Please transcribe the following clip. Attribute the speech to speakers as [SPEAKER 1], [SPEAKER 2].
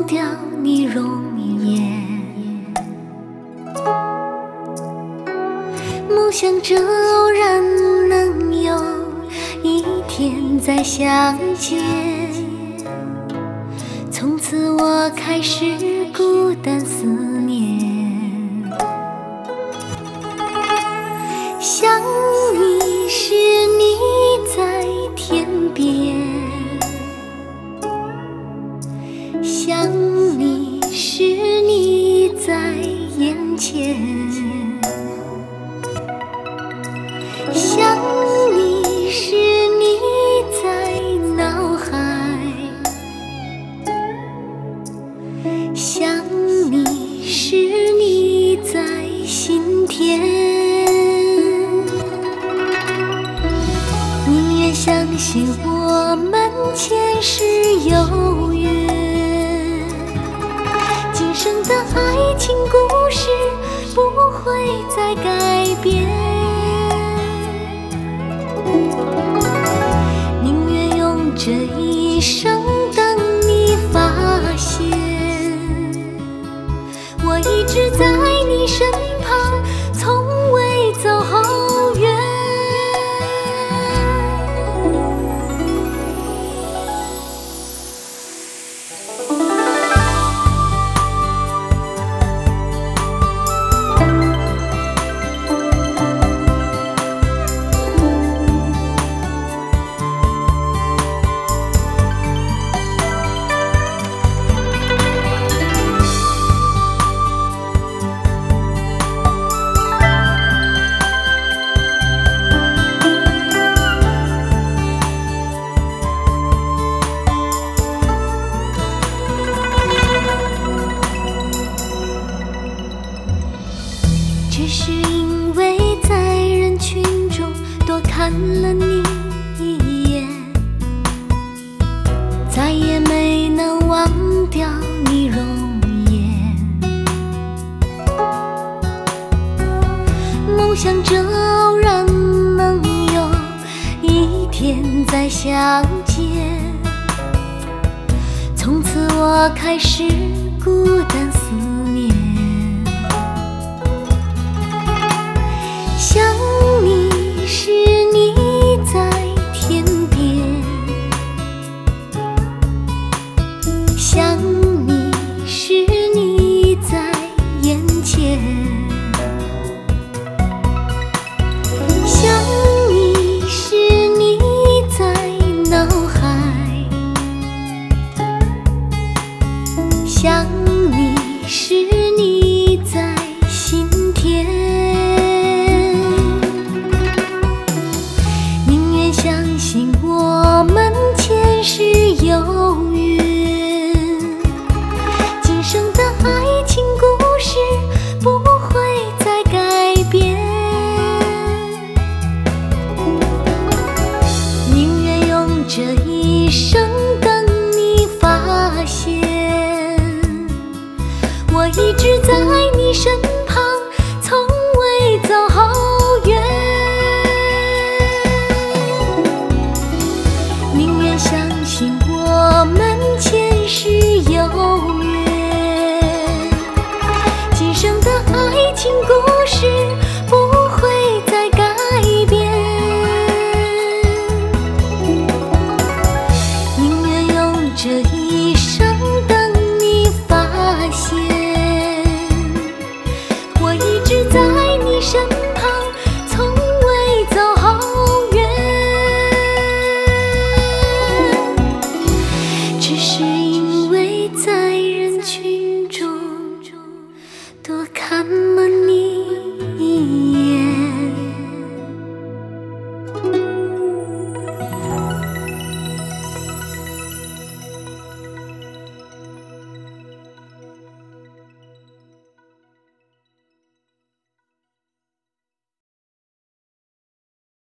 [SPEAKER 1] 掉你容颜。梦想着偶然能有一天再相见，从此我开始孤单思念。想你时你在天边，想你时你在眼前，想你时你在脑海，想你时你在心田。宁愿相信我们前世有缘，今生的爱情故事不会再改变。宁愿用这一生等你发现，我一直在你身旁，从未走后远。只是因为在人群中多看了你一眼，再也没能忘掉你容颜。梦想着偶然能有一天再相见，从此我开始孤单思念。想你时你在天边，想你时你在眼前，想你时你在脑海，想你时你在心田。相信我们前世有缘，今生的爱情故事不会再改变。宁愿用这一生等你发现，我一直在你身旁，从未走后远。相信我们前世有缘，今生的爱情故事不会再改变。宁愿用这一生等你发现，我一直在你身旁，从未走后远。只是因为在人群中多看